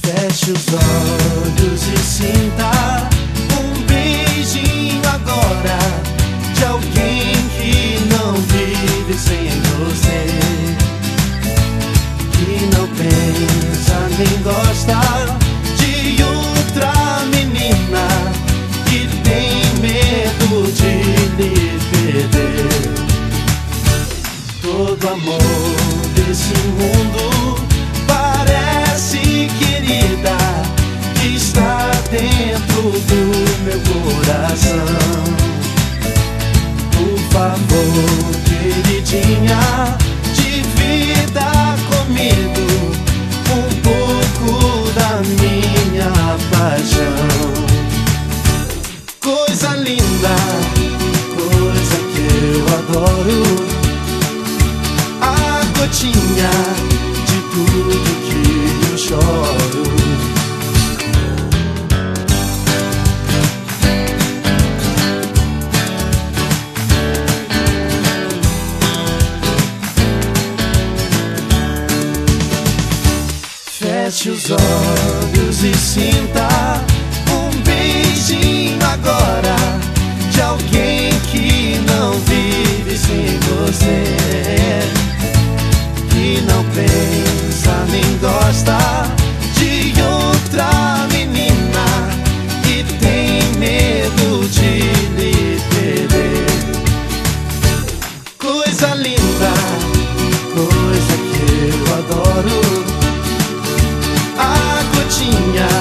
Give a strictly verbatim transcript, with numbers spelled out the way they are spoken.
Feche os olhos e sinta um beijinho agora de alguém que não vive sem você, que não pensa nem gosta de outra menina, que tem medo de lhe perder. Todo amor desse mundo parece, querida, que está dentro do meu coração. Por favor, queridinha, divida comigo um pouco da minha paixão. Coisa linda, coisa que eu adoro, a gotinha de tudo que eu choro. Feche os olhos e sinta um beijinho agora de alguém que não vive sem você, que não pensa nem gosta de outra menina, que tem medo de lhe perder. Coisa linda, coisa que eu adoro, a gotinha